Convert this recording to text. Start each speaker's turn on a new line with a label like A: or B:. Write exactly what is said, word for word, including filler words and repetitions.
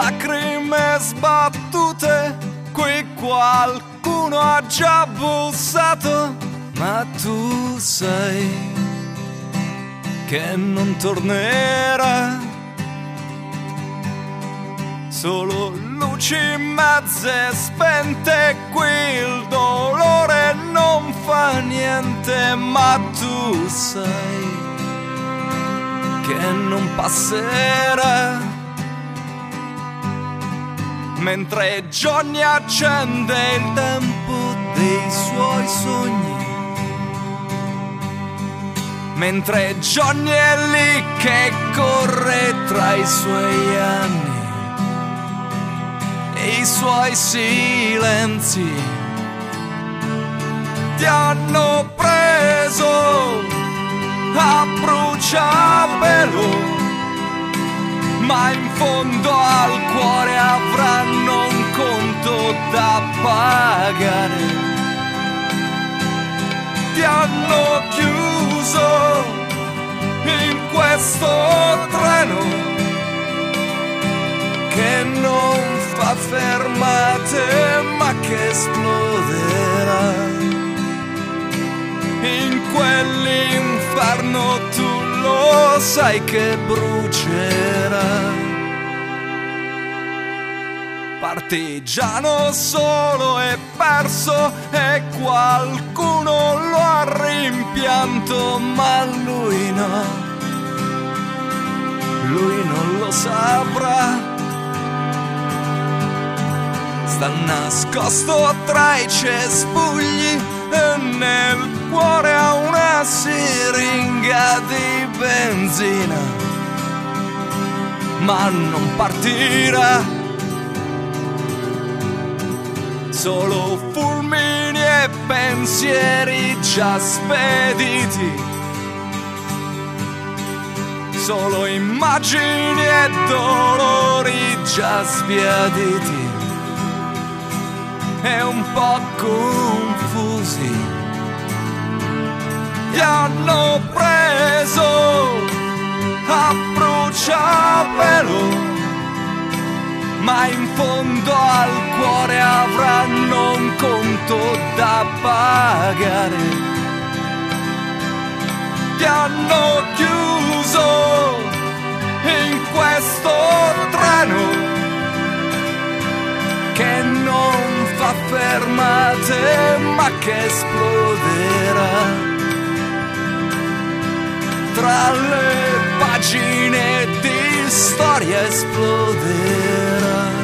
A: lacrime sbattute, qui qualcuno ha già bussato, ma tu sai che non tornerà. Solo luci mezze spente, qui il dolore non fa niente, ma tu sai che non passerà. Mentre Johnny accende il tempo dei suoi sogni, mentre Johnny è lì che corre tra i suoi anni e i suoi silenzi, ti hanno preso a bruciapelo, ma in fondo al cuore avranno un conto da pagare. Ti hanno chiuso in questo treno che non fa fermate ma che esploderà. In quell'inferno tu lo sai che brucerà. Partigiano solo e perso, e qualcuno lo ha rimpianto, ma lui no, lui non lo saprà. Sta nascosto tra i cespugli e nel cuore ha una siringa di benzina, ma non partirà. Solo fulmini e pensieri già spediti, solo immagini e dolori già sbiaditi e un po' confusi. Ti hanno preso a bruciapelo, ma in fondo al cuore avranno un conto da pagare. Ti hanno chiuso in questo treno che non fa fermate ma che esploderà. Tra le pagine di storia esploderà.